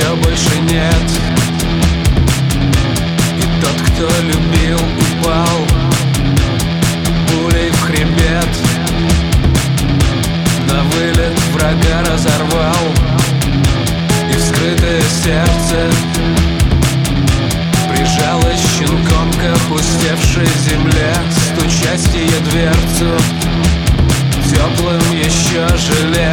ее больше нет. И тот, кто любил, упал пулей в хребет. На вылет врага разорвал, и вскрытое сердце прижалось щенком к опустевшей земле, стучась ее дверцу теплым еще желе.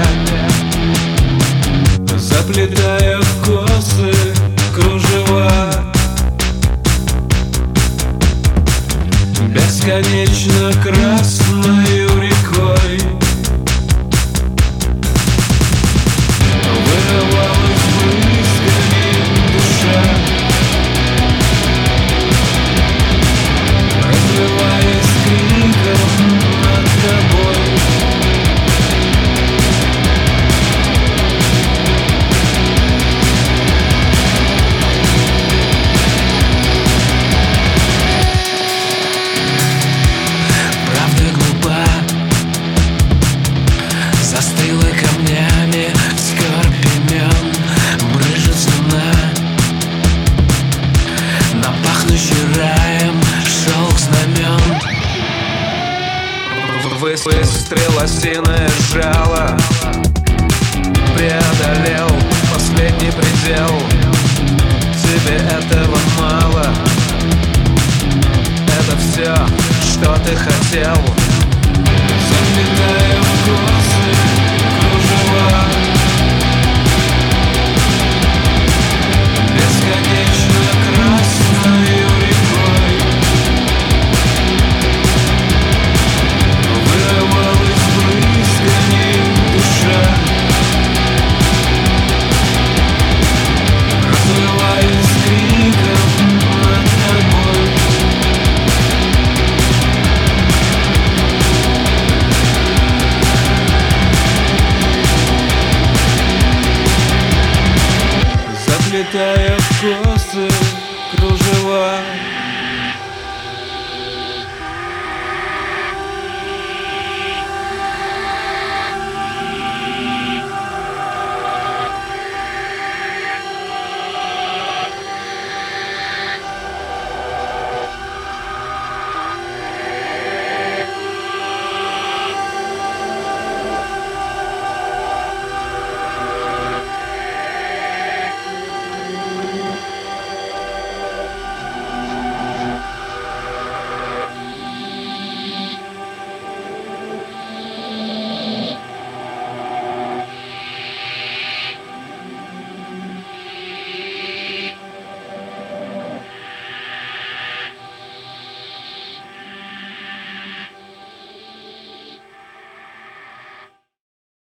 Заплетая в косы кружева, бесконечно красною рекой вырывалась брызгами душа, разрываясь криком над тобой. Застыла камнями скорбь имен, брызжет слюна на пахнущий раем шелк знамен. Выстрел осиное жало преодолел последний предел. Тебе этого мало, это все, что ты хотел. Заплетая в косы кружева, бесконечно красною рекой вырывалась брызгами душа, разрываясь криком над тобой. Заплетая в косы кружева,